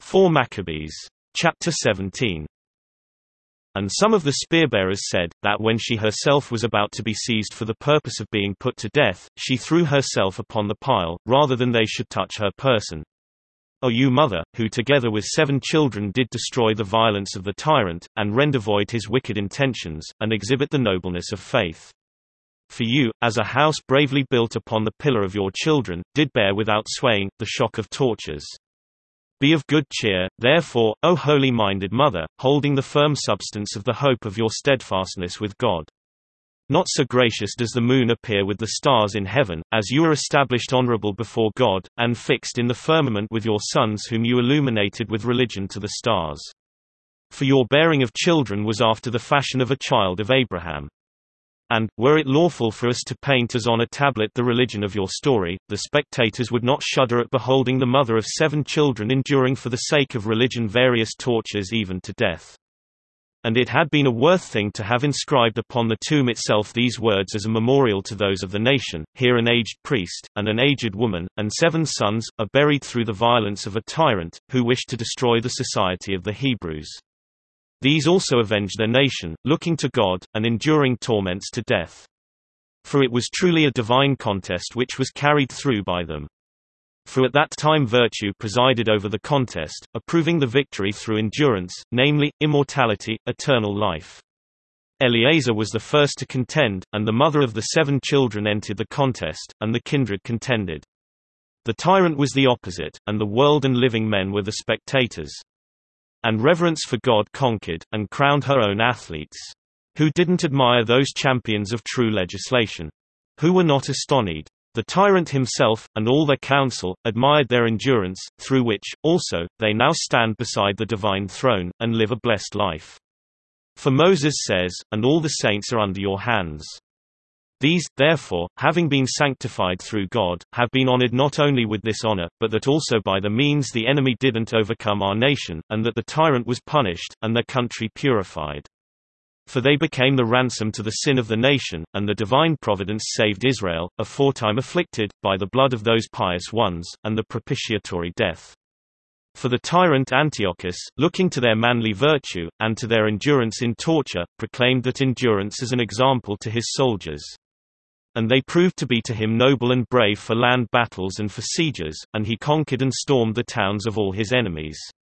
4 Maccabees. Chapter 17. And some of the spearbearers said, that when she herself was about to be seized for the purpose of being put to death, she threw herself upon the pile, rather than they should touch her person. O you mother, who together with 7 children did destroy the violence of the tyrant, and render void his wicked intentions, and exhibit the nobleness of faith. For you, as a house bravely built upon the pillar of your children, did bear without swaying, the shock of tortures. Be of good cheer, therefore, O holy-minded mother, holding the firm substance of the hope of your steadfastness with God. Not so gracious does the moon appear with the stars in heaven, as you are established honorable before God, and fixed in the firmament with your sons whom you illuminated with religion to the stars. For your bearing of children was after the fashion of a child of Abraham. And, were it lawful for us to paint as on a tablet the religion of your story, the spectators would not shudder at beholding the mother of 7 children enduring for the sake of religion various tortures even to death. And it had been a worth thing to have inscribed upon the tomb itself these words as a memorial to those of the nation, here an aged priest, and an aged woman, and 7 sons, are buried through the violence of a tyrant, who wished to destroy the society of the Hebrews. These also avenged their nation, looking to God, and enduring torments to death. For it was truly a divine contest which was carried through by them. For at that time virtue presided over the contest, approving the victory through endurance, namely, immortality, eternal life. Eleazar was the first to contend, and the mother of the 7 children entered the contest, and the kindred contended. The tyrant was the opposite, and the world and living men were the spectators. And reverence for God conquered, and crowned her own athletes. Who didn't admire those champions of true legislation? Who were not astonished? The tyrant himself, and all their council, admired their endurance, through which, also, they now stand beside the divine throne, and live a blessed life. For Moses says, and all the saints are under your hands. These, therefore, having been sanctified through God, have been honored not only with this honor, but that also by the means the enemy didn't overcome our nation, and that the tyrant was punished, and their country purified. For they became the ransom to the sin of the nation, and the divine providence saved Israel, aforetime afflicted, by the blood of those pious ones, and the propitiatory death. For the tyrant Antiochus, looking to their manly virtue, and to their endurance in torture, proclaimed that endurance as an example to his soldiers. And they proved to be to him noble and brave for land battles and for sieges, and he conquered and stormed the towns of all his enemies.